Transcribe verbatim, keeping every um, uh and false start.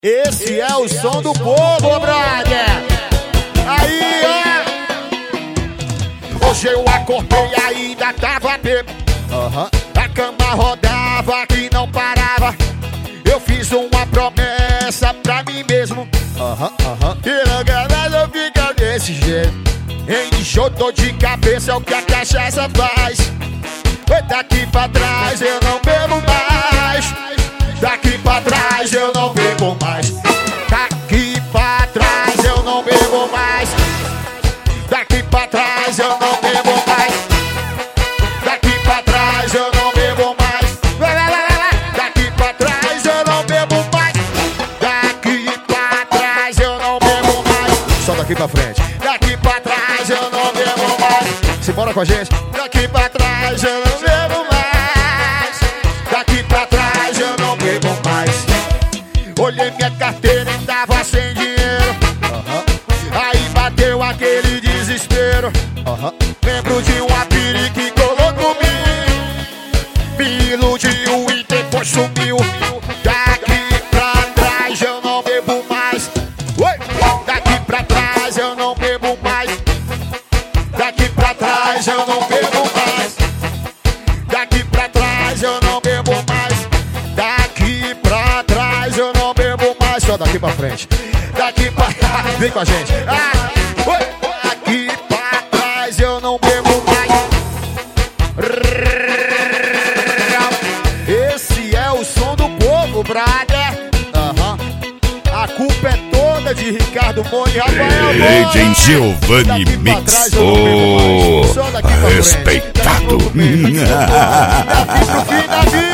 Esse é o som do povo, brother. Aí, ó. Hoje eu acordei e ainda tava bêbado. Uhum. A cama rodava que não parava. Eu fiz uma promessa pra mim mesmo. Aham, aham. E nunca mais eu fico desse jeito. Encheu dor de cabeça, é o que a cachaça faz. Foi daqui pra trás, eu não bebo mais. Daqui pra trás, eu não bebo mais. Daqui pra trás, eu não bebo mais. Daqui pra trás, eu não bebo mais. Daqui pra trás, eu não bebo mais. Daqui pra trás, eu não bebo mais. Daqui pra trás, eu não bebo mais. Só daqui pra frente. Daqui pra trás, eu não bebo mais. Se bora com a gente. Daqui pra trás, eu não bebo mais. Daqui pra trás, eu não bebo mais. Olhei minha carteira e tava sem dinheiro. Aham, Aí bateu aquele desespero. aham. Lembro de uma piri que colou comigo. Me iludiu e depois sumiu. Daqui pra trás eu não bebo mais. Oi! Daqui pra trás eu não bebo mais. Daqui pra trás eu não bebo mais. Daqui pra trás eu não bebo mais. Daqui pra trás eu não bebo mais. Só daqui pra frente. Daqui pra trás. Vem com a gente. Ah, oi. Daqui pra trás eu não bebo mais. Esse é o som do povo, brother. Aham. A culpa é toda de Ricardo Mone e Rafael D J Mone. Giovanni Daqui pra Mix, trás eu não bebo mais. Só daqui pra frente. respeitado. Daqui pro fim da vida.